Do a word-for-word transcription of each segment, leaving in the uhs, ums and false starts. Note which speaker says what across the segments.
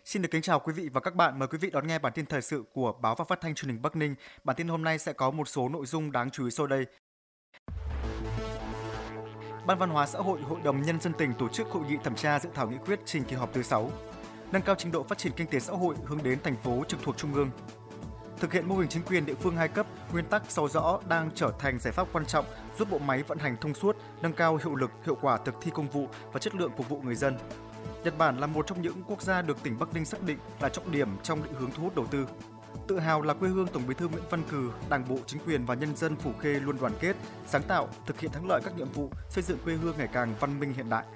Speaker 1: Xin được kính chào quý vị và các bạn. Mời quý vị đón nghe bản tin thời sự của Báo và Phát thanh Truyền hình Bắc Ninh. Bản tin hôm nay sẽ có một số nội dung đáng chú ý sau đây. Ban Văn hóa Xã hội Hội đồng Nhân dân tỉnh tổ chức hội nghị thẩm tra dự thảo nghị quyết trình kỳ họp thứ sáu. Nâng cao trình độ phát triển kinh tế xã hội hướng đến thành phố trực thuộc trung ương. Thực hiện mô hình chính quyền địa phương hai cấp, nguyên tắc sau rõ đang trở thành giải pháp quan trọng giúp bộ máy vận hành thông suốt, nâng cao hiệu lực, hiệu quả thực thi công vụ và chất lượng phục vụ người dân. Nhật Bản là một trong những quốc gia được tỉnh Bắc Ninh xác định là trọng điểm trong định hướng thu hút đầu tư. Tự hào là quê hương Tổng Bí thư Nguyễn Văn Cừ, Đảng bộ, chính quyền và nhân dân Phủ Khê luôn đoàn kết, sáng tạo, thực hiện thắng lợi các nhiệm vụ xây dựng quê hương ngày càng văn minh hiện đại.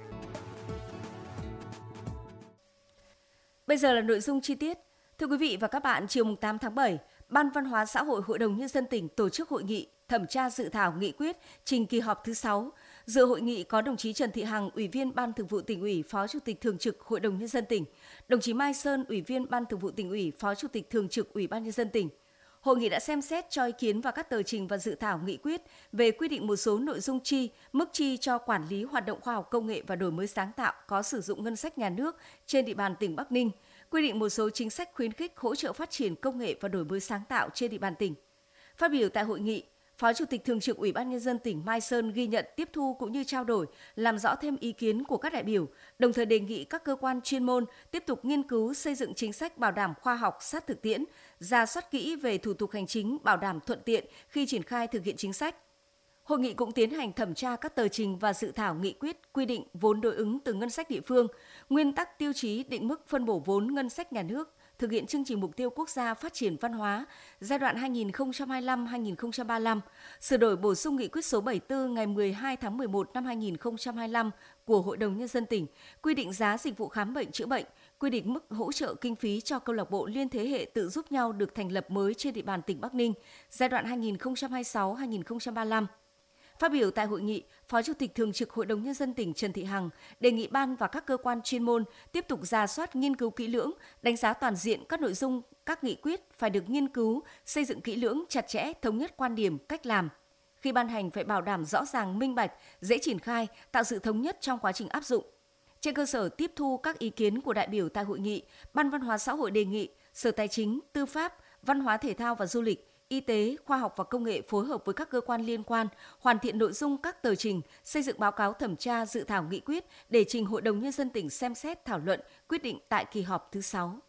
Speaker 2: Bây giờ là nội dung chi tiết. Thưa quý vị và các bạn, chiều tám tháng bảy, Ban Văn hóa Xã hội Hội đồng Nhân dân tỉnh tổ chức hội nghị thẩm tra dự thảo nghị quyết trình kỳ họp thứ sáu. Dự hội nghị có đồng chí Trần Thị Hằng, Ủy viên Ban Thường vụ Tỉnh ủy, Phó Chủ tịch Thường trực Hội đồng Nhân dân tỉnh, đồng chí Mai Sơn, Ủy viên Ban Thường vụ Tỉnh ủy, Phó Chủ tịch Thường trực Ủy ban Nhân dân tỉnh. Hội nghị đã xem xét cho ý kiến vào các tờ trình và dự thảo nghị quyết về quy định một số nội dung chi, mức chi cho quản lý hoạt động khoa học công nghệ và đổi mới sáng tạo có sử dụng ngân sách nhà nước trên địa bàn tỉnh Bắc Ninh, quy định một số chính sách khuyến khích hỗ trợ phát triển công nghệ và đổi mới sáng tạo trên địa bàn tỉnh. Phát biểu tại hội nghị, Phó Chủ tịch Thường trực Ủy ban Nhân dân tỉnh Mai Sơn ghi nhận, tiếp thu cũng như trao đổi, làm rõ thêm ý kiến của các đại biểu, đồng thời đề nghị các cơ quan chuyên môn tiếp tục nghiên cứu xây dựng chính sách bảo đảm khoa học sát thực tiễn, rà soát kỹ về thủ tục hành chính bảo đảm thuận tiện khi triển khai thực hiện chính sách. Hội nghị cũng tiến hành thẩm tra các tờ trình và dự thảo nghị quyết quy định vốn đối ứng từ ngân sách địa phương, nguyên tắc tiêu chí định mức phân bổ vốn ngân sách nhà nước, thực hiện chương trình mục tiêu quốc gia phát triển văn hóa giai đoạn hai nghìn không trăm hai mươi lăm đến hai nghìn không trăm ba mươi lăm, sửa đổi bổ sung nghị quyết số bảy mươi tư ngày mười hai tháng mười một năm hai nghìn không trăm hai mươi lăm của Hội đồng Nhân dân tỉnh, quy định giá dịch vụ khám bệnh chữa bệnh, quy định mức hỗ trợ kinh phí cho câu lạc bộ liên thế hệ tự giúp nhau được thành lập mới trên địa bàn tỉnh Bắc Ninh giai đoạn hai nghìn không trăm hai mươi sáu đến hai nghìn không trăm ba mươi lăm. Phát biểu tại hội nghị, Phó Chủ tịch Thường trực Hội đồng Nhân dân tỉnh Trần Thị Hằng đề nghị ban và các cơ quan chuyên môn tiếp tục rà soát nghiên cứu kỹ lưỡng, đánh giá toàn diện các nội dung các nghị quyết phải được nghiên cứu, xây dựng kỹ lưỡng, chặt chẽ, thống nhất quan điểm, cách làm. Khi ban hành phải bảo đảm rõ ràng, minh bạch, dễ triển khai, tạo sự thống nhất trong quá trình áp dụng. Trên cơ sở tiếp thu các ý kiến của đại biểu tại hội nghị, Ban Văn hóa Xã hội đề nghị Sở Tài chính, Tư pháp, Văn hóa Thể thao và Du lịch, Y tế, Khoa học và Công nghệ phối hợp với các cơ quan liên quan hoàn thiện nội dung các tờ trình, xây dựng báo cáo thẩm tra dự thảo nghị quyết để trình Hội đồng Nhân dân tỉnh xem xét thảo luận, quyết định tại kỳ họp thứ sáu.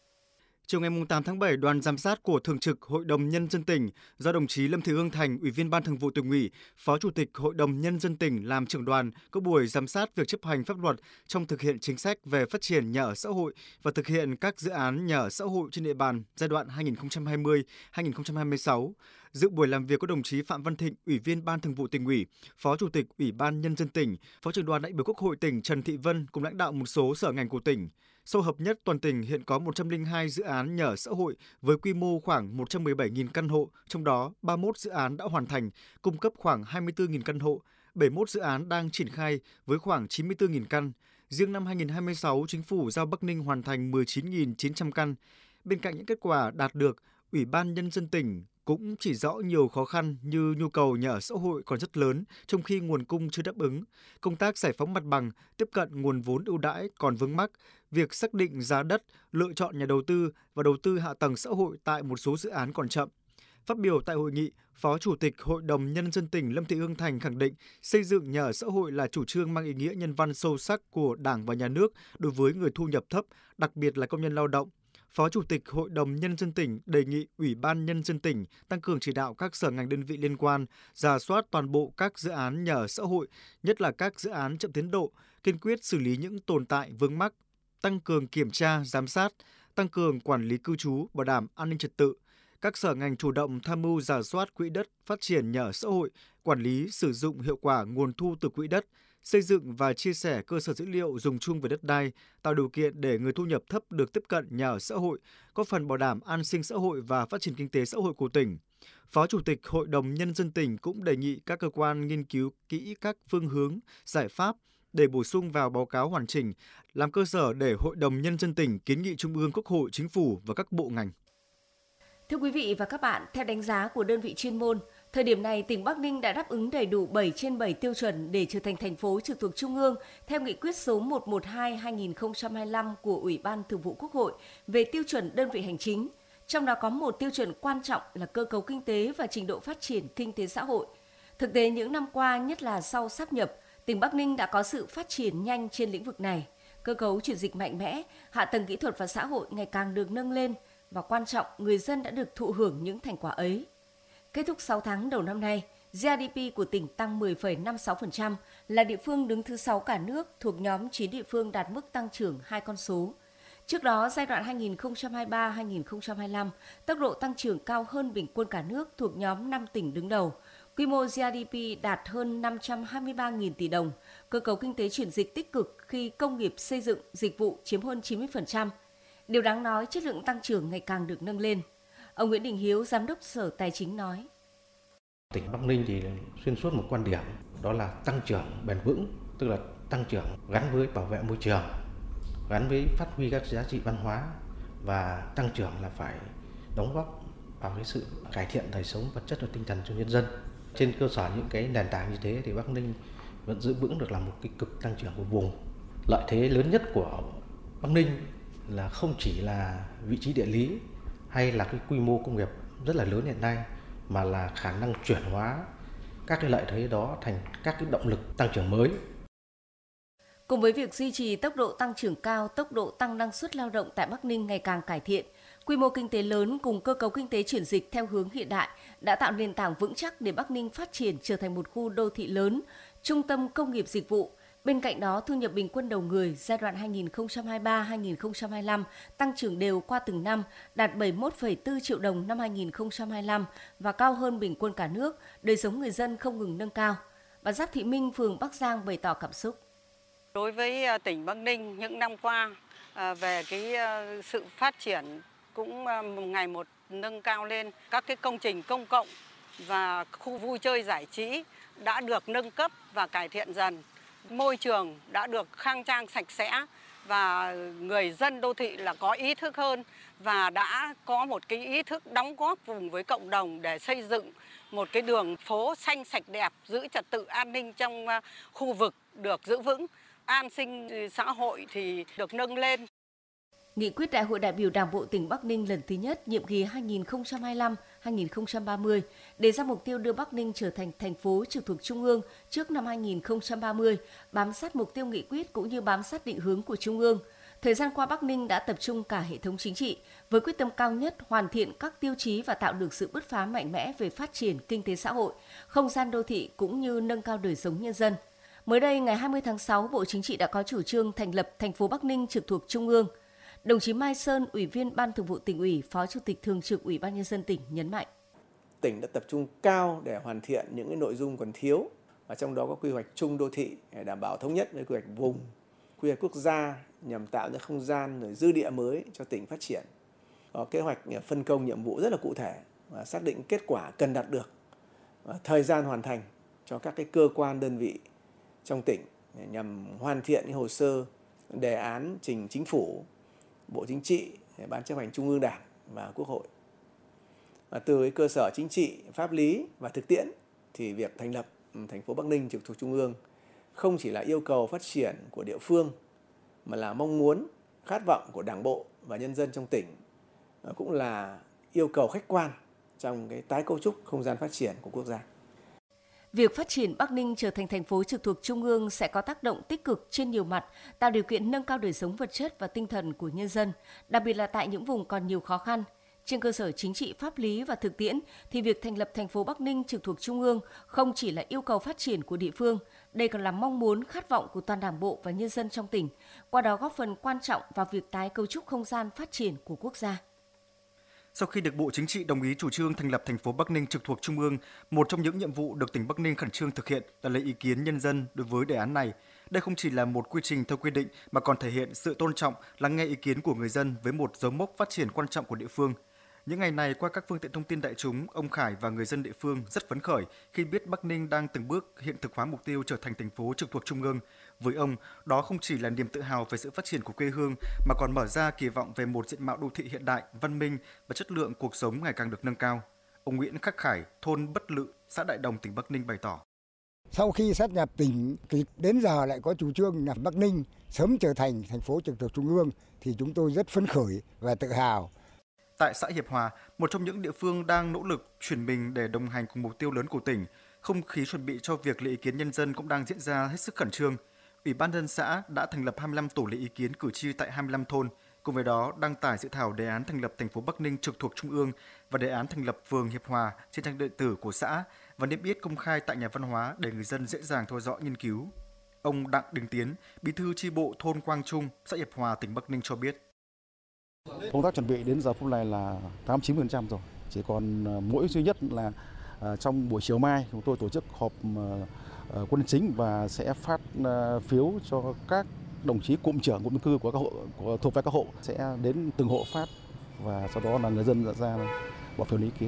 Speaker 1: Chiều ngày tám tháng bảy, đoàn giám sát của Thường trực Hội đồng Nhân dân tỉnh do đồng chí Lâm Thị Hương Thành, Ủy viên Ban Thường vụ Tỉnh ủy, Phó Chủ tịch Hội đồng Nhân dân tỉnh làm trưởng đoàn có buổi giám sát việc chấp hành pháp luật trong thực hiện chính sách về phát triển nhà ở xã hội và thực hiện các dự án nhà ở xã hội trên địa bàn giai đoạn hai nghìn không trăm hai mươi đến hai nghìn không trăm hai mươi sáu. Dự buổi làm việc có đồng chí Phạm Văn Thịnh, Ủy viên Ban Thường vụ Tỉnh ủy, Phó Chủ tịch Ủy ban Nhân dân tỉnh, Phó trưởng đoàn đại biểu Quốc hội tỉnh Trần Thị Vân cùng lãnh đạo một số sở ngành của tỉnh. Sau hợp nhất, toàn tỉnh hiện có một trăm lẻ hai dự án nhà ở xã hội với quy mô khoảng một trăm mười bảy nghìn căn hộ, trong đó ba mươi mốt dự án đã hoàn thành, cung cấp khoảng hai mươi tư nghìn căn hộ, bảy mươi mốt dự án đang triển khai với khoảng chín mươi tư nghìn căn. Riêng năm hai nghìn không trăm hai mươi sáu, Chính phủ giao Bắc Ninh hoàn thành mười chín nghìn chín trăm căn. Bên cạnh những kết quả đạt được, Ủy ban Nhân dân tỉnh cũng chỉ rõ nhiều khó khăn như nhu cầu nhà ở xã hội còn rất lớn trong khi nguồn cung chưa đáp ứng, công tác giải phóng mặt bằng, tiếp cận nguồn vốn ưu đãi còn vướng mắc, việc xác định giá đất, lựa chọn nhà đầu tư và đầu tư hạ tầng xã hội tại một số dự án còn chậm. Phát biểu tại hội nghị, Phó Chủ tịch Hội đồng Nhân dân tỉnh Lâm Thị Hương Thành khẳng định xây dựng nhà ở xã hội là chủ trương mang ý nghĩa nhân văn sâu sắc của Đảng và Nhà nước đối với người thu nhập thấp, đặc biệt là công nhân lao động. Phó Chủ tịch Hội đồng Nhân dân tỉnh đề nghị Ủy ban Nhân dân tỉnh tăng cường chỉ đạo các sở ngành đơn vị liên quan, rà soát toàn bộ các dự án nhà ở xã hội, nhất là các dự án chậm tiến độ, kiên quyết xử lý những tồn tại vướng mắc, tăng cường kiểm tra, giám sát, tăng cường quản lý cư trú, bảo đảm an ninh trật tự. Các sở ngành chủ động tham mưu rà soát quỹ đất phát triển nhà ở xã hội, quản lý sử dụng hiệu quả nguồn thu từ quỹ đất, xây dựng và chia sẻ cơ sở dữ liệu dùng chung về đất đai, tạo điều kiện để người thu nhập thấp được tiếp cận nhà ở xã hội, góp phần bảo đảm an sinh xã hội và phát triển kinh tế xã hội của tỉnh. Phó Chủ tịch Hội đồng Nhân dân tỉnh cũng đề nghị các cơ quan nghiên cứu kỹ các phương hướng, giải pháp để bổ sung vào báo cáo hoàn chỉnh, làm cơ sở để Hội đồng Nhân dân tỉnh kiến nghị Trung ương, Quốc hội, Chính phủ và các bộ ngành.
Speaker 2: Thưa quý vị và các bạn, theo đánh giá của đơn vị chuyên môn, Thời điểm này, tỉnh Bắc Ninh đã đáp ứng đầy đủ bảy trên bảy tiêu chuẩn để trở thành thành phố trực thuộc Trung ương theo nghị quyết số một trăm mười hai trên hai nghìn không trăm hai mươi lăm của Ủy ban Thường vụ Quốc hội về tiêu chuẩn đơn vị hành chính. Trong đó có một tiêu chuẩn quan trọng là cơ cấu kinh tế và trình độ phát triển kinh tế xã hội. Thực tế những năm qua, nhất là sau sáp nhập, tỉnh Bắc Ninh đã có sự phát triển nhanh trên lĩnh vực này. Cơ cấu chuyển dịch mạnh mẽ, hạ tầng kỹ thuật và xã hội ngày càng được nâng lên và quan trọng, người dân đã được thụ hưởng những thành quả ấy. Kết thúc sáu tháng đầu năm nay, giê đê pê của tỉnh tăng mười phẩy năm mươi sáu phần trăm, là địa phương đứng thứ sáu cả nước thuộc nhóm chín địa phương đạt mức tăng trưởng hai con số. Trước đó, giai đoạn hai nghìn không trăm hai mươi ba đến hai nghìn không trăm hai mươi lăm, tốc độ tăng trưởng cao hơn bình quân cả nước thuộc nhóm năm tỉnh đứng đầu. Quy mô giê đê pê đạt hơn năm trăm hai mươi ba nghìn tỷ đồng, cơ cấu kinh tế chuyển dịch tích cực khi công nghiệp xây dựng, dịch vụ chiếm hơn chín mươi phần trăm. Điều đáng nói, chất lượng tăng trưởng ngày càng được nâng lên. Ông Nguyễn Đình Hiếu, Giám đốc Sở Tài chính nói.
Speaker 3: Tỉnh Bắc Ninh thì xuyên suốt một quan điểm, đó là tăng trưởng bền vững, tức là tăng trưởng gắn với bảo vệ môi trường, gắn với phát huy các giá trị văn hóa, và tăng trưởng là phải đóng góp vào cái sự cải thiện đời sống vật chất và tinh thần cho nhân dân. Trên cơ sở những cái nền tảng như thế thì Bắc Ninh vẫn giữ vững được là một cái cực tăng trưởng của vùng. Lợi thế lớn nhất của Bắc Ninh là không chỉ là vị trí địa lý hay là cái quy mô công nghiệp rất là lớn hiện nay, mà là khả năng chuyển hóa các cái lợi thế đó thành các cái động lực tăng trưởng mới.
Speaker 2: Cùng với việc duy trì tốc độ tăng trưởng cao, tốc độ tăng năng suất lao động tại Bắc Ninh ngày càng cải thiện, quy mô kinh tế lớn cùng cơ cấu kinh tế chuyển dịch theo hướng hiện đại đã tạo nền tảng vững chắc để Bắc Ninh phát triển trở thành một khu đô thị lớn, trung tâm công nghiệp dịch vụ. Bên cạnh đó, thu nhập bình quân đầu người giai đoạn hai nghìn không trăm hai mươi ba đến hai nghìn không trăm hai mươi lăm tăng trưởng đều qua từng năm, đạt bảy mươi mốt phẩy bốn triệu đồng năm hai nghìn không trăm hai mươi lăm và cao hơn bình quân cả nước, đời sống người dân không ngừng nâng cao. Bà Giáp Thị Minh, phường Bắc Giang bày tỏ cảm xúc.
Speaker 4: Đối với tỉnh Bắc Ninh, những năm qua về cái sự phát triển cũng ngày một nâng cao lên, các cái công trình công cộng và khu vui chơi giải trí đã được nâng cấp và cải thiện dần. Môi trường đã được khang trang sạch sẽ và người dân đô thị là có ý thức hơn và đã có một cái ý thức đóng góp cùng với cộng đồng để xây dựng một cái đường phố xanh sạch đẹp, giữ trật tự an ninh trong khu vực được giữ vững, an sinh xã hội thì được nâng lên.
Speaker 2: Nghị quyết Đại hội đại biểu Đảng bộ tỉnh Bắc Ninh lần thứ nhất nhiệm kỳ hai nghìn không trăm hai mươi lăm đến hai nghìn không trăm ba mươi đề ra mục tiêu đưa Bắc Ninh trở thành thành phố trực thuộc Trung ương trước năm hai nghìn không trăm ba mươi, bám sát mục tiêu nghị quyết cũng như bám sát định hướng của Trung ương. Thời gian qua, Bắc Ninh đã tập trung cả hệ thống chính trị với quyết tâm cao nhất hoàn thiện các tiêu chí và tạo được sự bứt phá mạnh mẽ về phát triển kinh tế xã hội, không gian đô thị cũng như nâng cao đời sống nhân dân. Mới đây, ngày hai mươi tháng sáu, Bộ Chính trị đã có chủ trương thành lập thành phố Bắc Ninh trực thuộc Trung ương. Đồng chí Mai Sơn, Ủy viên Ban Thường vụ Tỉnh ủy, Phó Chủ tịch Thường trực Ủy ban Nhân dân tỉnh nhấn mạnh.
Speaker 5: Tỉnh đã tập trung cao để hoàn thiện những cái nội dung còn thiếu, và trong đó có quy hoạch chung đô thị để đảm bảo thống nhất với quy hoạch vùng, quy hoạch quốc gia nhằm tạo ra không gian rồi dư địa mới cho tỉnh phát triển. Có kế hoạch phân công nhiệm vụ rất là cụ thể và xác định kết quả cần đạt được, và thời gian hoàn thành cho các cái cơ quan đơn vị trong tỉnh nhằm hoàn thiện cái hồ sơ đề án trình Chính phủ, Bộ Chính trị, Ban chấp hành Trung ương Đảng và Quốc hội. Và từ cái cơ sở chính trị, pháp lý và thực tiễn thì việc thành lập thành phố Bắc Ninh trực thuộc Trung ương không chỉ là yêu cầu phát triển của địa phương mà là mong muốn, khát vọng của Đảng bộ và nhân dân trong tỉnh, cũng là yêu cầu khách quan trong cái tái cấu trúc không gian phát triển của quốc gia.
Speaker 2: Việc phát triển Bắc Ninh trở thành thành phố trực thuộc Trung ương sẽ có tác động tích cực trên nhiều mặt, tạo điều kiện nâng cao đời sống vật chất và tinh thần của nhân dân, đặc biệt là tại những vùng còn nhiều khó khăn. Trên cơ sở chính trị, pháp lý và thực tiễn, thì việc thành lập thành phố Bắc Ninh trực thuộc Trung ương không chỉ là yêu cầu phát triển của địa phương, đây còn là mong muốn, khát vọng của toàn Đảng bộ và nhân dân trong tỉnh, qua đó góp phần quan trọng vào việc tái cấu trúc không gian phát triển của quốc gia.
Speaker 1: Sau khi được Bộ Chính trị đồng ý chủ trương thành lập thành phố Bắc Ninh trực thuộc Trung ương, một trong những nhiệm vụ được tỉnh Bắc Ninh khẩn trương thực hiện là lấy ý kiến nhân dân đối với đề án này. Đây không chỉ là một quy trình theo quy định mà còn thể hiện sự tôn trọng, lắng nghe ý kiến của người dân với một dấu mốc phát triển quan trọng của địa phương. Những ngày này, qua các phương tiện thông tin đại chúng, ông Khải và người dân địa phương rất phấn khởi khi biết Bắc Ninh đang từng bước hiện thực hóa mục tiêu trở thành thành phố trực thuộc Trung ương. Với ông, đó không chỉ là niềm tự hào về sự phát triển của quê hương, mà còn mở ra kỳ vọng về một diện mạo đô thị hiện đại, văn minh và chất lượng cuộc sống ngày càng được nâng cao. Ông Nguyễn Khắc Khải, thôn Bất Lự, xã Đại Đồng, tỉnh Bắc Ninh bày tỏ.
Speaker 6: Sau khi sát nhập tỉnh thì đến giờ lại có chủ trương là Bắc Ninh sớm trở thành thành phố trực thuộc trung ương thì chúng tôi rất phấn khởi và tự hào.
Speaker 1: Tại xã Hiệp Hòa, một trong những địa phương đang nỗ lực chuyển mình để đồng hành cùng mục tiêu lớn của tỉnh, không khí chuẩn bị cho việc lấy ý kiến nhân dân cũng đang diễn ra hết sức khẩn trương. Ủy ban nhân dân xã đã thành lập hai mươi lăm tổ lấy ý kiến cử tri tại hai mươi lăm thôn, cùng với đó đăng tải dự thảo đề án thành lập thành phố Bắc Ninh trực thuộc trung ương và đề án thành lập phường Hiệp Hòa trên trang điện tử của xã và niêm yết công khai tại nhà văn hóa để người dân dễ dàng theo dõi nghiên cứu. Ông Đặng Đình Tiến, bí thư chi bộ thôn Quang Trung, xã Hiệp Hòa, tỉnh Bắc Ninh cho biết.
Speaker 7: Công tác chuẩn bị đến giờ phút này là tám mươi chín phần trăm rồi, chỉ còn mỗi duy nhất là trong buổi chiều mai chúng tôi tổ chức họp quân chính và sẽ phát phiếu cho các đồng chí cụm trưởng cụm dân cư của các hộ của, thuộc về các hộ sẽ đến từng hộ phát và sau đó là người dân ra bỏ phiếu lấy ý kiến.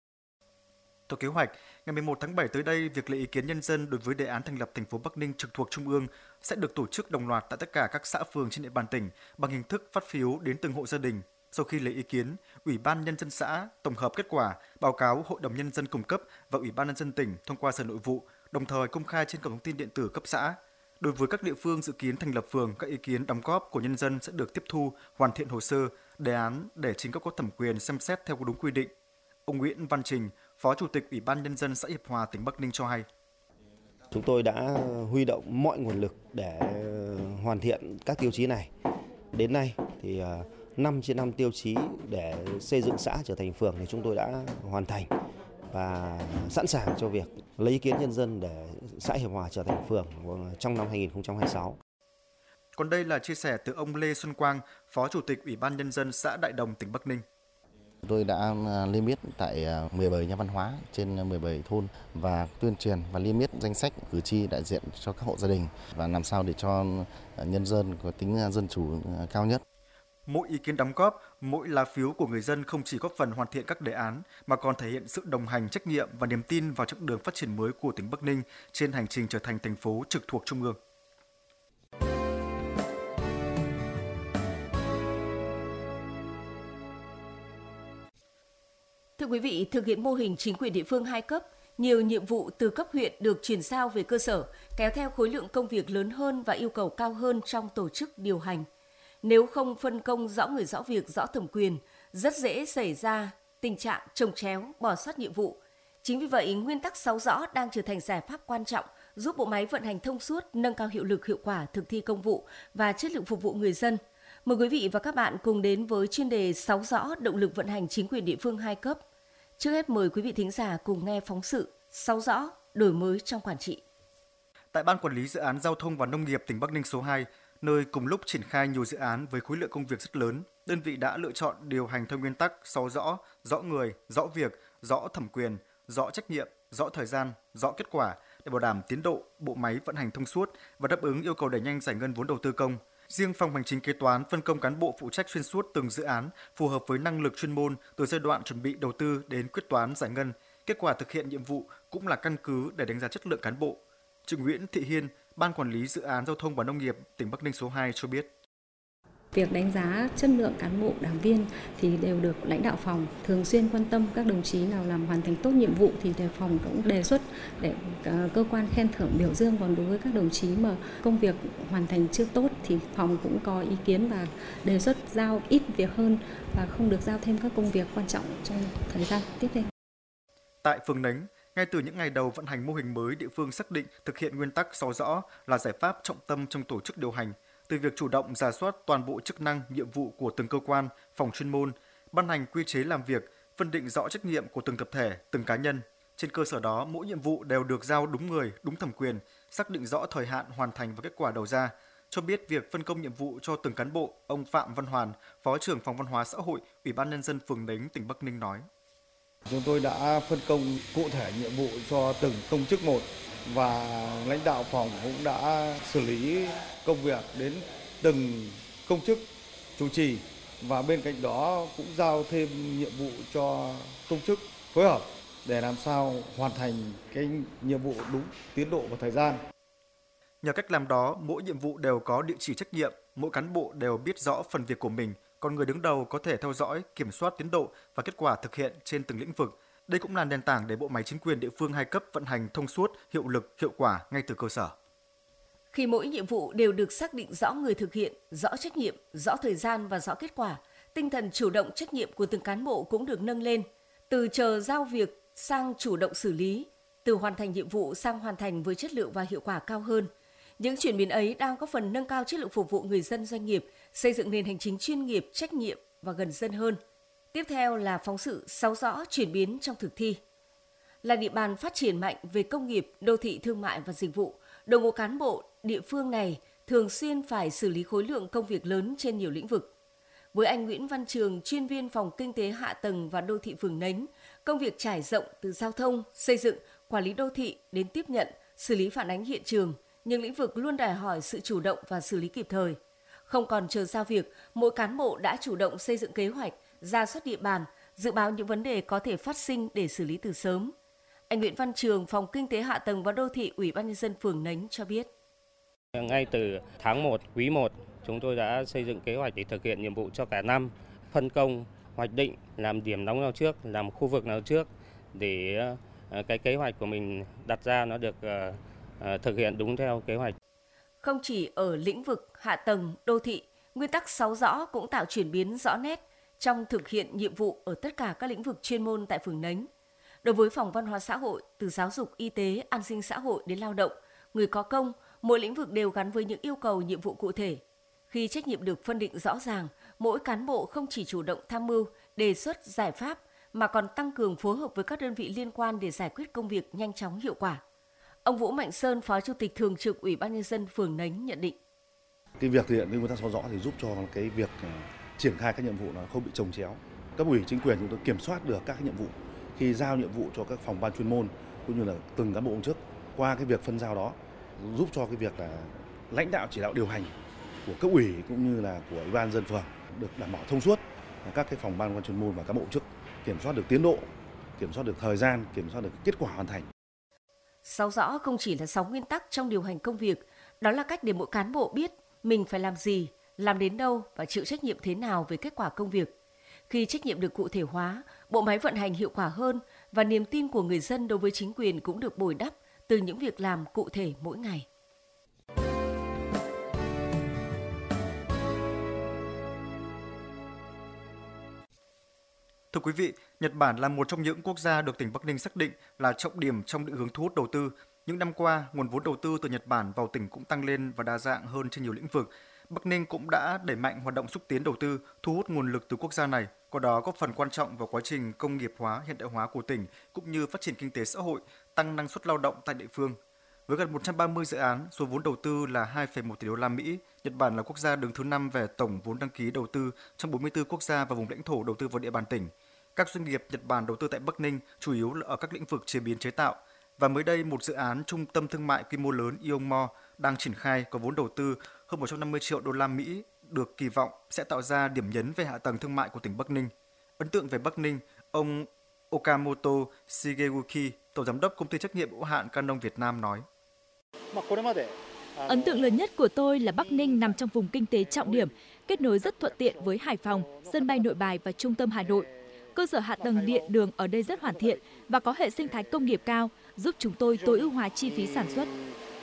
Speaker 1: Theo kế hoạch, ngày mười một tháng bảy tới đây, việc lấy ý kiến nhân dân đối với đề án thành lập thành phố Bắc Ninh trực thuộc trung ương sẽ được tổ chức đồng loạt tại tất cả các xã phường trên địa bàn tỉnh bằng hình thức phát phiếu đến từng hộ gia đình. Sau khi lấy ý kiến, Ủy ban Nhân dân xã tổng hợp kết quả, báo cáo Hội đồng Nhân dân cung cấp và Ủy ban Nhân dân tỉnh thông qua Sở Nội vụ, đồng thời công khai trên cổng thông tin điện tử cấp xã. Đối với các địa phương dự kiến thành lập phường, các ý kiến đóng góp của nhân dân sẽ được tiếp thu, hoàn thiện hồ sơ, đề án để chính cấp có thẩm quyền xem xét theo đúng quy định. Ông Nguyễn Văn Trình, Phó Chủ tịch Ủy ban Nhân dân xã Hiệp Hòa, tỉnh Bắc Ninh cho hay.
Speaker 8: Chúng tôi đã huy động mọi nguồn lực để hoàn thiện các tiêu chí này. Đến nay thì năm trên năm tiêu chí để xây dựng xã trở thành phường thì chúng tôi đã hoàn thành và sẵn sàng cho việc lấy ý kiến nhân dân để xã Hiệp Hòa trở thành phường trong năm hai nghìn không trăm hai mươi sáu.
Speaker 1: Còn đây là chia sẻ từ ông Lê Xuân Quang, Phó Chủ tịch Ủy ban Nhân dân xã Đại Đồng, tỉnh Bắc Ninh.
Speaker 9: Tôi đã niêm yết tại mười bảy nhà văn hóa trên mười bảy thôn và tuyên truyền và niêm yết danh sách cử tri đại diện cho các hộ gia đình và làm sao để cho nhân dân có tính dân chủ cao nhất.
Speaker 1: Mỗi ý kiến đóng góp, mỗi lá phiếu của người dân không chỉ góp phần hoàn thiện các đề án mà còn thể hiện sự đồng hành, trách nhiệm và niềm tin vào chặng đường phát triển mới của tỉnh Bắc Ninh trên hành trình trở thành thành phố trực thuộc trung ương.
Speaker 2: Thưa quý vị, thực hiện mô hình chính quyền địa phương hai cấp, nhiều nhiệm vụ từ cấp huyện được chuyển giao về cơ sở, kéo theo khối lượng công việc lớn hơn và yêu cầu cao hơn trong tổ chức điều hành. Nếu không phân công rõ người rõ việc, rõ thẩm quyền, rất dễ xảy ra tình trạng chồng chéo, bỏ sót nhiệm vụ. Chính vì vậy, nguyên tắc sáu rõ đang trở thành giải pháp quan trọng giúp bộ máy vận hành thông suốt, nâng cao hiệu lực hiệu quả thực thi công vụ và chất lượng phục vụ người dân. Mời quý vị và các bạn cùng đến với chuyên đề sáu rõ động lực vận hành chính quyền địa phương hai cấp. Trước hết mời quý vị thính giả cùng nghe phóng sự sáu rõ đổi mới trong quản trị.
Speaker 1: Tại Ban Quản lý Dự án Giao thông và Nông nghiệp tỉnh Bắc Ninh số hai, nơi cùng lúc triển khai nhiều dự án với khối lượng công việc rất lớn, đơn vị đã lựa chọn điều hành theo nguyên tắc sáu rõ, rõ người, rõ việc, rõ thẩm quyền, rõ trách nhiệm, rõ thời gian, rõ kết quả để bảo đảm tiến độ, bộ máy vận hành thông suốt và đáp ứng yêu cầu đẩy nhanh giải ngân vốn đầu tư công. Riêng phòng hành chính kế toán phân công cán bộ phụ trách xuyên suốt từng dự án phù hợp với năng lực chuyên môn từ giai đoạn chuẩn bị đầu tư đến quyết toán giải ngân. Kết quả thực hiện nhiệm vụ cũng là căn cứ để đánh giá chất lượng cán bộ. Chị Nguyễn Thị Hiên, Ban Quản lý Dự án Giao thông và Nông nghiệp tỉnh Bắc Ninh số hai cho biết.
Speaker 10: Việc đánh giá chất lượng cán bộ đảng viên thì đều được lãnh đạo phòng thường xuyên quan tâm, các đồng chí nào làm hoàn thành tốt nhiệm vụ thì đề phòng cũng đề xuất để cơ quan khen thưởng biểu dương, còn đối với các đồng chí mà công việc hoàn thành chưa tốt thì phòng cũng có ý kiến và đề xuất giao ít việc hơn và không được giao thêm các công việc quan trọng trong thời gian tiếp theo.
Speaker 1: Tại phường Nánh, ngay từ những ngày đầu vận hành mô hình mới, địa phương xác định thực hiện nguyên tắc sáu rõ là giải pháp trọng tâm trong tổ chức điều hành. Từ việc chủ động rà soát toàn bộ chức năng, nhiệm vụ của từng cơ quan, phòng chuyên môn, ban hành quy chế làm việc, phân định rõ trách nhiệm của từng tập thể, từng cá nhân. Trên cơ sở đó, mỗi nhiệm vụ đều được giao đúng người, đúng thẩm quyền, xác định rõ thời hạn hoàn thành và kết quả đầu ra. Cho biết việc phân công nhiệm vụ cho từng cán bộ, ông Phạm Văn Hoàn, Phó trưởng phòng Văn hóa xã hội, Ủy ban Nhân dân phường Nánh, tỉnh Bắc Ninh nói.
Speaker 11: Chúng tôi đã phân công cụ thể nhiệm vụ cho từng công chức một và lãnh đạo phòng cũng đã xử lý công việc đến từng công chức chủ trì và bên cạnh đó cũng giao thêm nhiệm vụ cho công chức phối hợp để làm sao hoàn thành cái nhiệm vụ đúng tiến độ và thời gian.
Speaker 1: Nhờ cách làm đó, mỗi nhiệm vụ đều có địa chỉ trách nhiệm, mỗi cán bộ đều biết rõ phần việc của mình, còn người đứng đầu có thể theo dõi, kiểm soát tiến độ và kết quả thực hiện trên từng lĩnh vực. Đây cũng là nền tảng để bộ máy chính quyền địa phương hai cấp vận hành thông suốt, hiệu lực, hiệu quả ngay từ cơ sở.
Speaker 2: Khi mỗi nhiệm vụ đều được xác định rõ người thực hiện, rõ trách nhiệm, rõ thời gian và rõ kết quả, tinh thần chủ động trách nhiệm của từng cán bộ cũng được nâng lên, từ chờ giao việc sang chủ động xử lý, từ hoàn thành nhiệm vụ sang hoàn thành với chất lượng và hiệu quả cao hơn. Những chuyển biến ấy đang có phần nâng cao chất lượng phục vụ người dân doanh nghiệp, xây dựng nền hành chính chuyên nghiệp, trách nhiệm và gần dân hơn. Tiếp theo là phóng sự sáu rõ chuyển biến trong thực thi. Là địa bàn phát triển mạnh về công nghiệp, đô thị, thương mại và dịch vụ, đội ngũ cán bộ địa phương này thường xuyên phải xử lý khối lượng công việc lớn trên nhiều lĩnh vực. Với anh Nguyễn Văn Trường, chuyên viên phòng kinh tế hạ tầng và đô thị phường Nánh, công việc trải rộng từ giao thông, xây dựng, quản lý đô thị đến tiếp nhận, xử lý phản ánh hiện trường, nhưng lĩnh vực luôn đòi hỏi sự chủ động và xử lý kịp thời. Không còn chờ giao việc, mỗi cán bộ đã chủ động xây dựng kế hoạch, rà soát địa bàn, dự báo những vấn đề có thể phát sinh để xử lý từ sớm. Anh Nguyễn Văn Trường, phòng kinh tế hạ tầng và đô thị, Ủy ban nhân dân phường Nánh cho biết.
Speaker 12: Ngay từ tháng một, quý một, chúng tôi đã xây dựng kế hoạch để thực hiện nhiệm vụ cho cả năm, phân công, hoạch định, làm điểm nóng nào trước, làm khu vực nào trước để cái kế hoạch của mình đặt ra nó được thực hiện đúng theo kế hoạch.
Speaker 2: Không chỉ ở lĩnh vực hạ tầng, đô thị, nguyên tắc sáu rõ cũng tạo chuyển biến rõ nét trong thực hiện nhiệm vụ ở tất cả các lĩnh vực chuyên môn tại phường Nánh. Đối với phòng văn hóa xã hội, từ giáo dục, y tế, an sinh xã hội đến lao động, người có công, mỗi lĩnh vực đều gắn với những yêu cầu nhiệm vụ cụ thể. Khi trách nhiệm được phân định rõ ràng, mỗi cán bộ không chỉ chủ động tham mưu, đề xuất giải pháp, mà còn tăng cường phối hợp với các đơn vị liên quan để giải quyết công việc nhanh chóng hiệu quả. Ông Vũ Mạnh Sơn, Phó Chủ tịch Thường trực Ủy ban nhân dân phường Nánh nhận định.
Speaker 7: Cái việc thực hiện nguyên tắc sáu rõ thì giúp cho cái việc triển khai các nhiệm vụ nó không bị chồng chéo. Cấp ủy chính quyền chúng tôi kiểm soát được các cái nhiệm vụ khi giao nhiệm vụ cho các phòng ban chuyên môn cũng như là từng cán bộ công chức qua cái việc phân giao đó, giúp cho cái việc là lãnh đạo chỉ đạo điều hành của cấp ủy cũng như là của Ủy ban nhân dân phường được đảm bảo thông suốt, các cái phòng ban chuyên môn và cán bộ công chức kiểm soát được tiến độ, kiểm soát được thời gian, kiểm soát được kết quả hoàn thành.
Speaker 2: Sáu rõ không chỉ là sáu nguyên tắc trong điều hành công việc, đó là cách để mỗi cán bộ biết mình phải làm gì, làm đến đâu và chịu trách nhiệm thế nào về kết quả công việc. Khi trách nhiệm được cụ thể hóa, bộ máy vận hành hiệu quả hơn và niềm tin của người dân đối với chính quyền cũng được bồi đắp từ những việc làm cụ thể mỗi ngày.
Speaker 1: Thưa quý vị, Nhật Bản là một trong những quốc gia được tỉnh Bắc Ninh xác định là trọng điểm trong định hướng thu hút đầu tư. Những năm qua, nguồn vốn đầu tư từ Nhật Bản vào tỉnh cũng tăng lên và đa dạng hơn trên nhiều lĩnh vực. Bắc Ninh cũng đã đẩy mạnh hoạt động xúc tiến đầu tư, thu hút nguồn lực từ quốc gia này, qua đó góp phần quan trọng vào quá trình công nghiệp hóa, hiện đại hóa của tỉnh, cũng như phát triển kinh tế xã hội, tăng năng suất lao động tại địa phương. Với gần một trăm ba mươi dự án, số vốn đầu tư là hai phẩy một tỷ đô la Mỹ, Nhật Bản là quốc gia đứng thứ năm về tổng vốn đăng ký đầu tư trong bốn mươi tư quốc gia và vùng lãnh thổ đầu tư vào địa bàn tỉnh. Các doanh nghiệp Nhật Bản đầu tư tại Bắc Ninh chủ yếu là ở các lĩnh vực chế biến chế tạo. Và mới đây, một dự án trung tâm thương mại quy mô lớn Ion Mall đang triển khai có vốn đầu tư hơn một trăm năm mươi triệu đô la Mỹ được kỳ vọng sẽ tạo ra điểm nhấn về hạ tầng thương mại của tỉnh Bắc Ninh. Ấn tượng về Bắc Ninh, ông Okamoto Shigeyuki, Tổng giám đốc công ty trách nhiệm hữu hạn Canon Việt Nam nói:
Speaker 13: Ấn tượng lớn nhất của tôi là Bắc Ninh nằm trong vùng kinh tế trọng điểm, kết nối rất thuận tiện với Hải Phòng, sân bay Nội Bài và trung tâm Hà Nội. Cơ sở hạ tầng điện đường ở đây rất hoàn thiện và có hệ sinh thái công nghiệp cao, giúp chúng tôi tối ưu hóa chi phí sản xuất.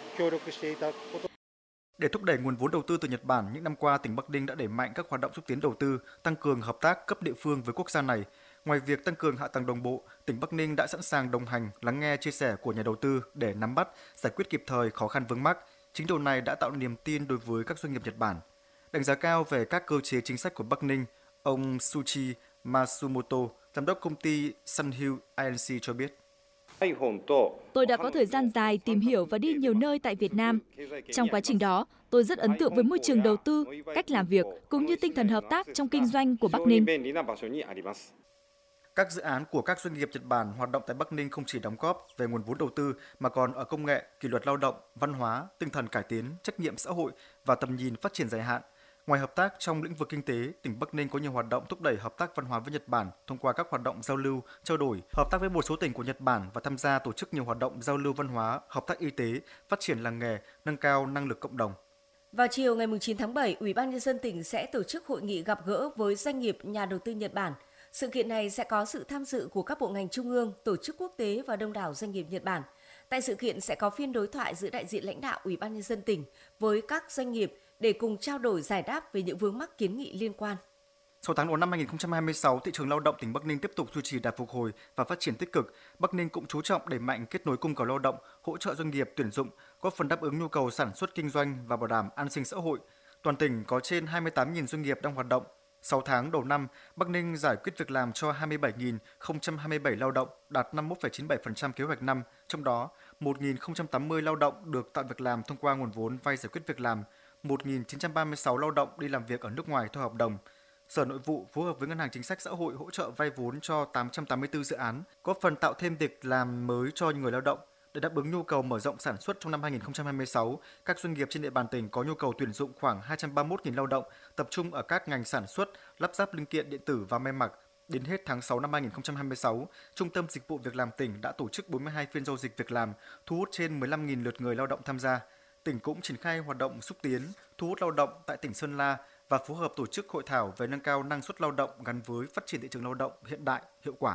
Speaker 1: Để thúc đẩy nguồn vốn đầu tư từ Nhật Bản, những năm qua tỉnh Bắc Ninh đã đẩy mạnh các hoạt động xúc tiến đầu tư, tăng cường hợp tác cấp địa phương với quốc gia này. Ngoài việc tăng cường hạ tầng đồng bộ, tỉnh Bắc Ninh đã sẵn sàng đồng hành, lắng nghe chia sẻ của nhà đầu tư để nắm bắt, giải quyết kịp thời khó khăn vướng mắc. Chính điều này đã tạo niềm tin đối với các doanh nghiệp Nhật Bản. Đánh giá cao về các cơ chế chính sách của Bắc Ninh, ông Suchi Matsumoto, giám đốc công ty Sunhill i en xê cho biết:
Speaker 13: Tôi đã có thời gian dài tìm hiểu và đi nhiều nơi tại Việt Nam. Trong quá trình đó, tôi rất ấn tượng với môi trường đầu tư, cách làm việc cũng như tinh thần hợp tác trong kinh doanh của Bắc Ninh.
Speaker 1: Các dự án của các doanh nghiệp Nhật Bản hoạt động tại Bắc Ninh không chỉ đóng góp về nguồn vốn đầu tư mà còn ở công nghệ, kỷ luật lao động, văn hóa, tinh thần cải tiến, trách nhiệm xã hội và tầm nhìn phát triển dài hạn. Ngoài hợp tác trong lĩnh vực kinh tế, tỉnh Bắc Ninh có nhiều hoạt động thúc đẩy hợp tác văn hóa với Nhật Bản thông qua các hoạt động giao lưu, trao đổi, hợp tác với một số tỉnh của Nhật Bản và tham gia tổ chức nhiều hoạt động giao lưu văn hóa, hợp tác y tế, phát triển làng nghề, nâng cao năng lực cộng đồng.
Speaker 2: Vào chiều ngày chín tháng bảy, Ủy ban nhân dân tỉnh sẽ tổ chức hội nghị gặp gỡ với doanh nghiệp nhà đầu tư Nhật Bản. Sự kiện này sẽ có sự tham dự của các bộ ngành trung ương, tổ chức quốc tế và đông đảo doanh nghiệp Nhật Bản. Tại sự kiện sẽ có phiên đối thoại giữa đại diện lãnh đạo Ủy ban Nhân dân tỉnh với các doanh nghiệp để cùng trao đổi giải đáp về những vướng mắc kiến nghị liên quan.
Speaker 1: Sau tháng đầu năm hai không hai sáu, thị trường lao động tỉnh Bắc Ninh tiếp tục duy trì đà phục hồi và phát triển tích cực. Bắc Ninh cũng chú trọng đẩy mạnh kết nối cung cầu lao động, hỗ trợ doanh nghiệp tuyển dụng, góp phần đáp ứng nhu cầu sản xuất kinh doanh và bảo đảm an sinh xã hội. Toàn tỉnh có trên hai mươi tám nghìn doanh nghiệp đang hoạt động. Sau tháng đầu năm, Bắc Ninh giải quyết việc làm cho hai mươi bảy nghìn không trăm hai mươi bảy lao động, đạt năm mươi mốt phẩy chín mươi bảy phần trăm kế hoạch năm. Trong đó, một nghìn không trăm tám mươi lao động được tạo việc làm thông qua nguồn vốn vay giải quyết việc làm, một nghìn chín trăm ba mươi sáu lao động đi làm việc ở nước ngoài theo hợp đồng. Sở Nội vụ phối hợp với Ngân hàng Chính sách Xã hội hỗ trợ vay vốn cho tám trăm tám mươi tư dự án, góp phần tạo thêm việc làm mới cho người lao động. Để đáp ứng nhu cầu mở rộng sản xuất trong năm hai không hai sáu, các doanh nghiệp trên địa bàn tỉnh có nhu cầu tuyển dụng khoảng hai trăm ba mươi mốt nghìn lao động, tập trung ở các ngành sản xuất, lắp ráp linh kiện điện tử và may mặc. Đến hết tháng sáu năm hai không hai sáu, Trung tâm Dịch vụ Việc làm tỉnh đã tổ chức bốn mươi hai phiên giao dịch việc làm, thu hút trên mười lăm nghìn lượt người lao động tham gia. Tỉnh cũng triển khai hoạt động xúc tiến, thu hút lao động tại tỉnh Sơn La và phối hợp tổ chức hội thảo về nâng cao năng suất lao động gắn với phát triển thị trường lao động hiện đại, hiệu quả.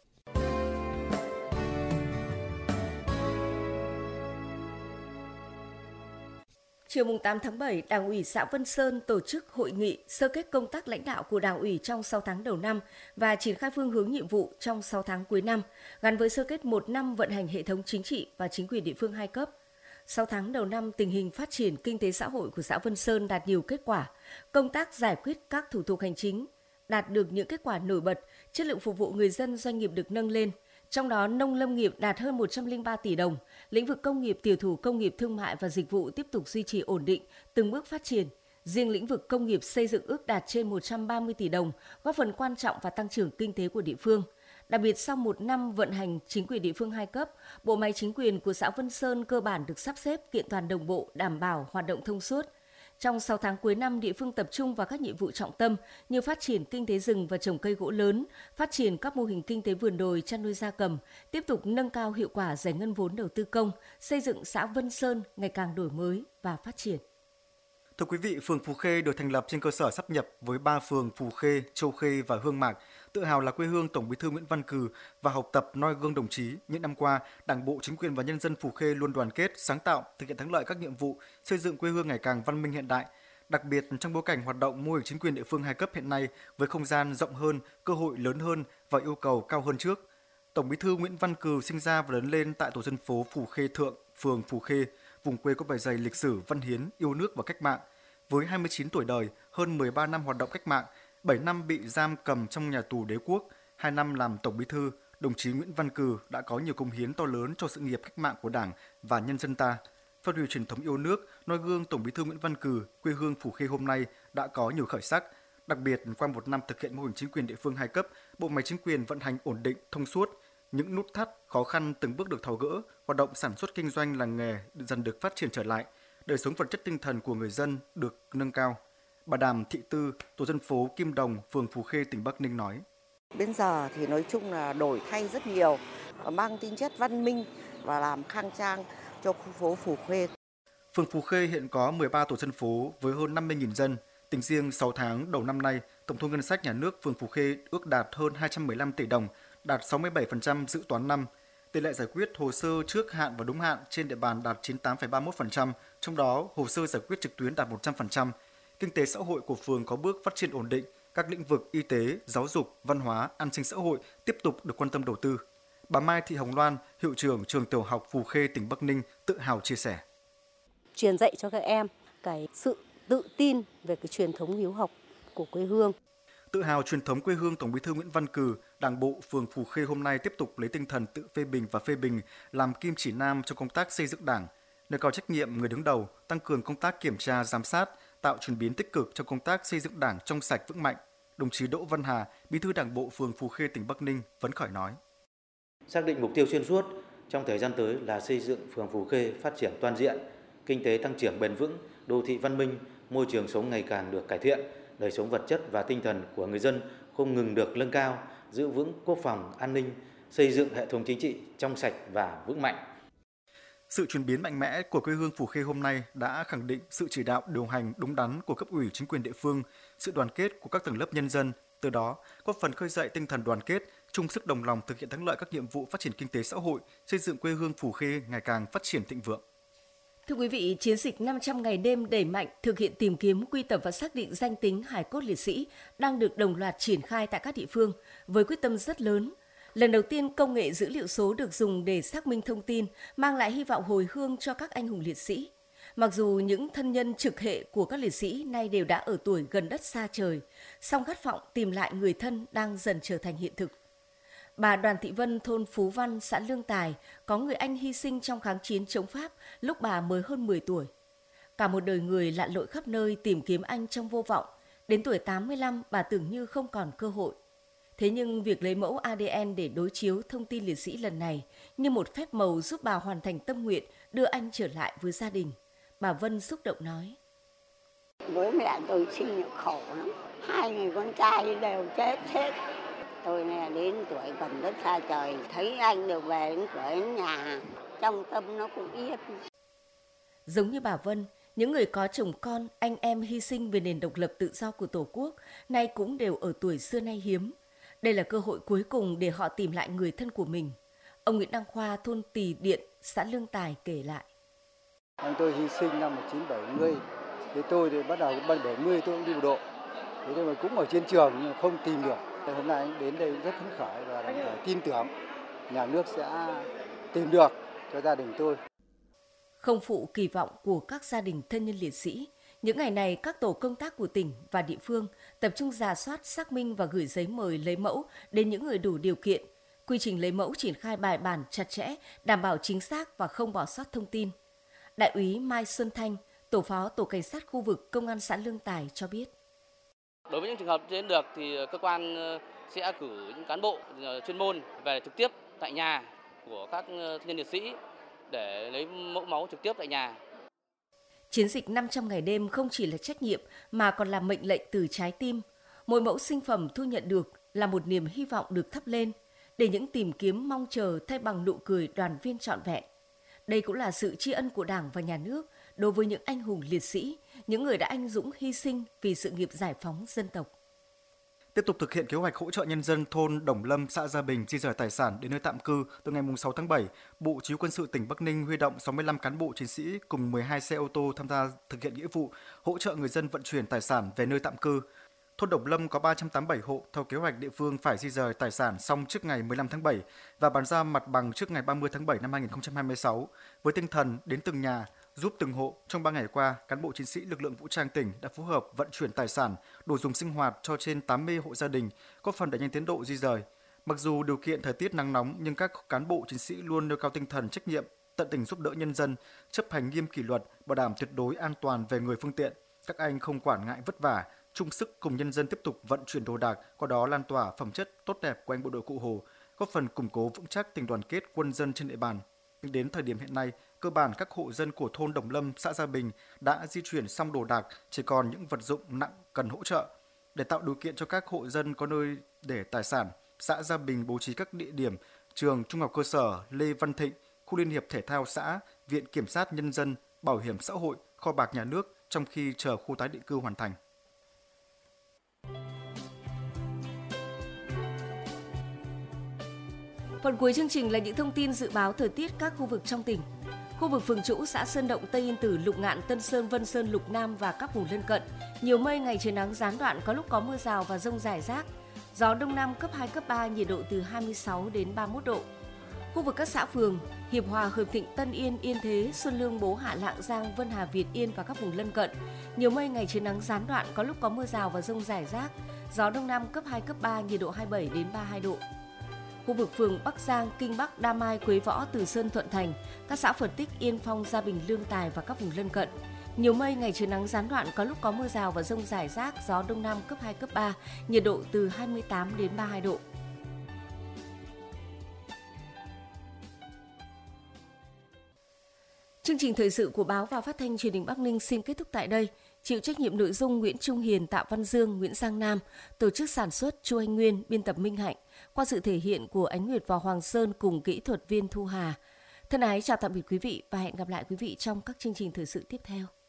Speaker 2: Chiều tám tháng bảy, Đảng ủy xã Vân Sơn tổ chức hội nghị sơ kết công tác lãnh đạo của Đảng ủy trong sáu tháng đầu năm và triển khai phương hướng nhiệm vụ trong sáu tháng cuối năm, gắn với sơ kết một năm vận hành hệ thống chính trị và chính quyền địa phương hai cấp. Sau tháng đầu năm, tình hình phát triển kinh tế xã hội của xã Vân Sơn đạt nhiều kết quả, công tác giải quyết các thủ tục hành chính đạt được những kết quả nổi bật, chất lượng phục vụ người dân doanh nghiệp được nâng lên. Trong đó, nông lâm nghiệp đạt hơn một trăm lẻ ba tỷ đồng, lĩnh vực công nghiệp, tiểu thủ, công nghiệp, thương mại và dịch vụ tiếp tục duy trì ổn định, từng bước phát triển. Riêng lĩnh vực công nghiệp xây dựng ước đạt trên một trăm ba mươi tỷ đồng, góp phần quan trọng vào tăng trưởng kinh tế của địa phương. Đặc biệt, sau một năm vận hành chính quyền địa phương hai cấp, bộ máy chính quyền của xã Vân Sơn cơ bản được sắp xếp kiện toàn đồng bộ, đảm bảo hoạt động thông suốt. Trong sáu tháng cuối năm, địa phương tập trung vào các nhiệm vụ trọng tâm như phát triển kinh tế rừng và trồng cây gỗ lớn, phát triển các mô hình kinh tế vườn đồi, chăn nuôi gia cầm, tiếp tục nâng cao hiệu quả giải ngân vốn đầu tư công, xây dựng xã Vân Sơn ngày càng đổi mới và phát triển.
Speaker 1: Thưa quý vị, phường Phú Khê được thành lập trên cơ sở sáp nhập với ba phường Phú Khê, Châu Khê và Hương Mạc, tự hào là quê hương Tổng Bí thư Nguyễn Văn Cừ và học tập noi gương đồng chí. Những năm qua, Đảng bộ, chính quyền và nhân dân Phú Khê luôn đoàn kết, sáng tạo, thực hiện thắng lợi các nhiệm vụ, xây dựng quê hương ngày càng văn minh hiện đại. Đặc biệt trong bối cảnh hoạt động mô hình chính quyền địa phương hai cấp hiện nay với không gian rộng hơn, cơ hội lớn hơn và yêu cầu cao hơn trước. Tổng Bí thư Nguyễn Văn Cừ sinh ra và lớn lên tại tổ dân phố Phú Khê Thượng, phường Phú Khê, vùng quê có bề dày lịch sử, văn hiến, yêu nước và cách mạng. Với hai mươi chín tuổi đời, hơn mười ba năm hoạt động cách mạng, bảy năm bị giam cầm trong nhà tù đế quốc, hai năm làm Tổng Bí thư, đồng chí Nguyễn Văn Cừ đã có nhiều công hiến to lớn cho sự nghiệp cách mạng của Đảng và nhân dân ta. Phát huy truyền thống yêu nước, noi gương Tổng Bí thư Nguyễn Văn Cừ, quê hương Phú Khê hôm nay đã có nhiều khởi sắc. Đặc biệt, qua một năm thực hiện mô hình chính quyền địa phương hai cấp, bộ máy chính quyền vận hành ổn định, thông suốt. Những nút thắt, khó khăn từng bước được tháo gỡ, hoạt động sản xuất kinh doanh làng nghề dần được phát triển trở lại. Đời sống vật chất tinh thần của người dân được nâng cao. Bà Đàm Thị Tư, tổ dân phố Kim Đồng, phường Phú Khê, tỉnh Bắc Ninh nói.
Speaker 14: Đến giờ thì nói chung là đổi thay rất nhiều, mang tính chất văn minh và làm khang trang cho khu phố Phú Khê.
Speaker 1: Phường Phú Khê hiện có mười ba tổ dân phố với hơn năm mươi nghìn dân. Tính riêng sáu tháng đầu năm nay, tổng thu ngân sách nhà nước phường Phú Khê ước đạt hơn hai trăm mười lăm tỷ đồng, đạt sáu mươi bảy phần trăm dự toán năm. Tỷ lệ giải quyết hồ sơ trước hạn và đúng hạn trên địa bàn đạt chín mươi tám phẩy ba mươi mốt phần trăm, trong đó hồ sơ giải quyết trực tuyến đạt một trăm phần trăm. Kinh tế xã hội của phường có bước phát triển ổn định, các lĩnh vực y tế, giáo dục, văn hóa, an sinh xã hội tiếp tục được quan tâm đầu tư. Bà Mai Thị Hồng Loan, hiệu trưởng trường tiểu học Phú Khê, tỉnh Bắc Ninh tự hào chia sẻ.
Speaker 15: Truyền dạy cho các em cái sự tự tin về cái truyền thống hiếu học của quê hương.
Speaker 1: Tự hào truyền thống quê hương, Tổng Bí thư Nguyễn Văn Cừ, Đảng bộ phường Phú Khê hôm nay tiếp tục lấy tinh thần tự phê bình và phê bình làm kim chỉ nam cho công tác xây dựng Đảng, nêu cao trách nhiệm người đứng đầu, tăng cường công tác kiểm tra, giám sát, tạo chuyển biến tích cực trong công tác xây dựng Đảng trong sạch vững mạnh. Đồng chí Đỗ Văn Hà, Bí thư Đảng bộ phường Phú Khê, tỉnh Bắc Ninh phấn khởi nói:
Speaker 3: Xác định mục tiêu xuyên suốt trong thời gian tới là xây dựng phường Phú Khê phát triển toàn diện, kinh tế tăng trưởng bền vững, đô thị văn minh, môi trường sống ngày càng được cải thiện, đời sống vật chất và tinh thần của người dân không ngừng được nâng cao, giữ vững quốc phòng, an ninh, xây dựng hệ thống chính trị trong sạch và vững mạnh.
Speaker 1: Sự chuyển biến mạnh mẽ của quê hương Phú Khê hôm nay đã khẳng định sự chỉ đạo điều hành đúng đắn của cấp ủy chính quyền địa phương, sự đoàn kết của các tầng lớp nhân dân, từ đó góp phần khơi dậy tinh thần đoàn kết, chung sức đồng lòng thực hiện thắng lợi các nhiệm vụ phát triển kinh tế xã hội, xây dựng quê hương Phù Khê ngày càng phát triển thịnh vượng.
Speaker 2: Thưa quý vị, chiến dịch năm trăm ngày đêm đẩy mạnh thực hiện tìm kiếm, quy tập và xác định danh tính hài cốt liệt sĩ đang được đồng loạt triển khai tại các địa phương với quyết tâm rất lớn. Lần đầu tiên, công nghệ dữ liệu số được dùng để xác minh thông tin, mang lại hy vọng hồi hương cho các anh hùng liệt sĩ. Mặc dù những thân nhân trực hệ của các liệt sĩ nay đều đã ở tuổi gần đất xa trời, song khát vọng tìm lại người thân đang dần trở thành hiện thực. Bà Đoàn Thị Vân, thôn Phú Văn, xã Lương Tài, có người anh hy sinh trong kháng chiến chống Pháp lúc bà mới hơn mười tuổi. Cả một đời người lặn lội khắp nơi tìm kiếm anh trong vô vọng. Đến tuổi tám mươi lăm, bà tưởng như không còn cơ hội. Thế nhưng việc lấy mẫu a đê en để đối chiếu thông tin liệt sĩ lần này như một phép màu giúp bà hoàn thành tâm nguyện đưa anh trở lại với gia đình. Bà Vân xúc động nói.
Speaker 16: Bố mẹ tôi sinh nhật khổ lắm. Hai người con trai đều chết hết. Tôi này đến tuổi gần đất xa trời, thấy anh được về đến cửa đến nhà, trong tâm nó cũng yên.
Speaker 2: Giống như bà Vân, những người có chồng con, anh em hy sinh về nền độc lập tự do của Tổ quốc, nay cũng đều ở tuổi xưa nay hiếm. Đây là cơ hội cuối cùng để họ tìm lại người thân của mình. Ông Nguyễn Đăng Khoa, thôn Tỳ Điện, xã Lương Tài kể lại.
Speaker 17: Anh tôi hy sinh năm một nghìn chín trăm bảy mươi, thế tôi thì bắt đầu năm bảy mươi tôi cũng đi bộ đội. Thế nhưng mà cũng ở trên trường nhưng không tìm được. Hôm nay anh đến đây rất phấn khởi và đồng thời tin tưởng nhà nước sẽ tìm được cho gia đình tôi.
Speaker 2: Không phụ kỳ vọng của các gia đình thân nhân liệt sĩ, những ngày này các tổ công tác của tỉnh và địa phương tập trung rà soát, xác minh và gửi giấy mời lấy mẫu đến những người đủ điều kiện. Quy trình lấy mẫu triển khai bài bản, chặt chẽ, đảm bảo chính xác và không bỏ sót thông tin. Đại úy Mai Xuân Thanh, tổ phó tổ cảnh sát khu vực Công an xã Lương Tài cho biết.
Speaker 18: Đối với những trường hợp trên được thì cơ quan sẽ cử những cán bộ chuyên môn về trực tiếp tại nhà của các thân nhân liệt sĩ để lấy mẫu máu trực tiếp tại nhà.
Speaker 2: Chiến dịch năm trăm ngày đêm không chỉ là trách nhiệm mà còn là mệnh lệnh từ trái tim. Mỗi mẫu sinh phẩm thu nhận được là một niềm hy vọng được thắp lên để những tìm kiếm mong chờ thay bằng nụ cười đoàn viên trọn vẹn. Đây cũng là sự tri ân của Đảng và Nhà nước đối với những anh hùng liệt sĩ, những người đã anh dũng hy sinh vì sự nghiệp giải phóng dân tộc.
Speaker 1: Tiếp tục thực hiện kế hoạch hỗ trợ nhân dân thôn Đồng Lâm, xã Gia Bình di dời tài sản đến nơi tạm cư từ ngày sáu tháng bảy, Bộ Chỉ huy Quân sự tỉnh Bắc Ninh huy động sáu mươi lăm cán bộ chiến sĩ cùng mười hai xe ô tô tham gia thực hiện nghĩa vụ hỗ trợ người dân vận chuyển tài sản về nơi tạm cư. Thôn Đồng Lâm có ba trăm tám mươi bảy hộ, theo kế hoạch địa phương phải di dời tài sản xong trước ngày mười lăm tháng bảy và bàn giao mặt bằng trước ngày ba mươi tháng bảy năm hai nghìn không trăm hai mươi sáu. Với tinh thần đến từng nhà, giúp từng hộ, trong ba ngày qua, cán bộ chiến sĩ lực lượng vũ trang tỉnh đã phối hợp vận chuyển tài sản, đồ dùng sinh hoạt cho trên tám mươi hộ gia đình, góp phần đẩy nhanh tiến độ di dời. Mặc dù điều kiện thời tiết nắng nóng nhưng các cán bộ chiến sĩ luôn nêu cao tinh thần trách nhiệm, tận tình giúp đỡ nhân dân, chấp hành nghiêm kỷ luật, bảo đảm tuyệt đối an toàn về người phương tiện. Các anh không quản ngại vất vả, chung sức cùng nhân dân tiếp tục vận chuyển đồ đạc, qua đó lan tỏa phẩm chất tốt đẹp của anh bộ đội Cụ Hồ, góp phần củng cố vững chắc tình đoàn kết quân dân trên địa bàn. Nhưng đến thời điểm hiện nay, cơ bản các hộ dân của thôn Đồng Lâm, xã Gia Bình đã di chuyển xong đồ đạc, chỉ còn những vật dụng nặng cần hỗ trợ. Để tạo điều kiện cho các hộ dân có nơi để tài sản, xã Gia Bình bố trí các địa điểm trường trung học cơ sở Lê Văn Thịnh, khu liên hiệp thể thao xã, viện kiểm sát nhân dân, bảo hiểm xã hội, kho bạc nhà nước trong khi chờ khu tái định cư hoàn thành.
Speaker 2: Phần cuối chương trình là những thông tin dự báo thời tiết các khu vực trong tỉnh. Khu vực Phường Trũ, xã Sơn Động, Tây Yên Tử, Lục Ngạn, Tân Sơn, Vân Sơn, Lục Nam và các vùng lân cận. Nhiều mây, ngày trời nắng gián đoạn, có lúc có mưa rào và dông rải rác. Gió Đông Nam cấp hai, cấp ba, nhiệt độ từ hai mươi sáu đến ba mươi mốt độ. Khu vực các xã phường Hiệp Hòa, Hợp Thịnh, Tân Yên, Yên Thế, Xuân Lương, Bố Hạ, Lạng Giang, Vân Hà, Việt Yên và các vùng lân cận. Nhiều mây, ngày trời nắng gián đoạn, có lúc có mưa rào và dông rải rác. Gió Đông Nam cấp hai, cấp ba, nhiệt độ hai mươi bảy đến ba mươi hai độ. Khu vực phường Bắc Giang, Kinh Bắc, Đa Mai, Quế Võ, Từ Sơn, Thuận Thành, các xã Phật Tích, Yên Phong, Gia Bình, Lương Tài và các vùng lân cận. Nhiều mây, ngày trời nắng gián đoạn, có lúc có mưa rào và dông rải rác, gió Đông Nam cấp hai, cấp ba, nhiệt độ từ hai mươi tám đến ba mươi hai độ. Chương trình thời sự của Báo và Phát thanh Truyền hình Bắc Ninh xin kết thúc tại đây. Chịu trách nhiệm nội dung Nguyễn Trung Hiền, Tạ Văn Dương, Nguyễn Giang Nam, tổ chức sản xuất Chu Anh Nguyên, biên tập Minh Hạnh, qua sự thể hiện của Ánh Nguyệt và Hoàng Sơn cùng kỹ thuật viên Thu Hà. Thân ái chào tạm biệt quý vị và hẹn gặp lại quý vị trong các chương trình thời sự tiếp theo.